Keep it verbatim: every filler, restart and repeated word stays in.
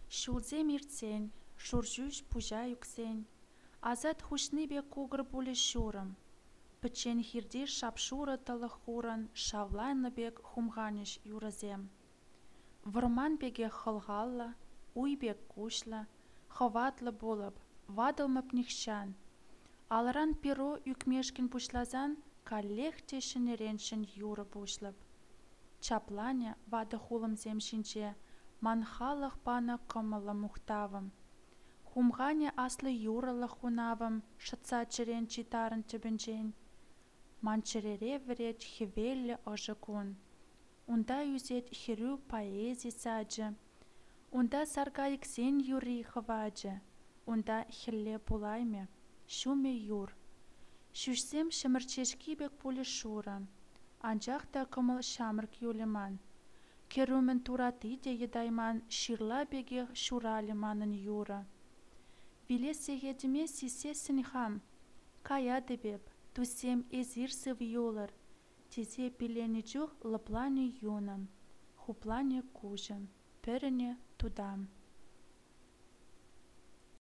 Шулзем иртсен, шуржуш пужа юксен. Азат хушны бе кугр буле шурым. Пычен хирди шапшура талы хуран, шавлайны бек хумганиш юразем. Вырман беге хылгалла, уй бек кушла, хаватлы болып, вадылмып нихшан. Алран пиро юкмешкин пушлазан, каллех тешінереншін юры пушлып. Чапланя вады хулым земшинче, манхалық пана кымылы мухтавым. Хумганя аслы юрылы хунавым, шытса чырен читарын түбінчен. Манчырере верет хевелле ожыкун. Унда юзет хирю поэзи саджы. Унда саргайыксен юри хываджы. Унда хилле пулайме, шуме юр. Шушсем шымырчешки бек пулі шура. Анжақта кымыл шамырк юлеман. Керумен тураты де едайман ширла беге шуралеманын юра. Вилесе едіме сисе сынхам. Кая дебеп, тусем эзирсы виолар. Тизе пилени чух лыплане юнам. Хуплане кужым. Перене тудам.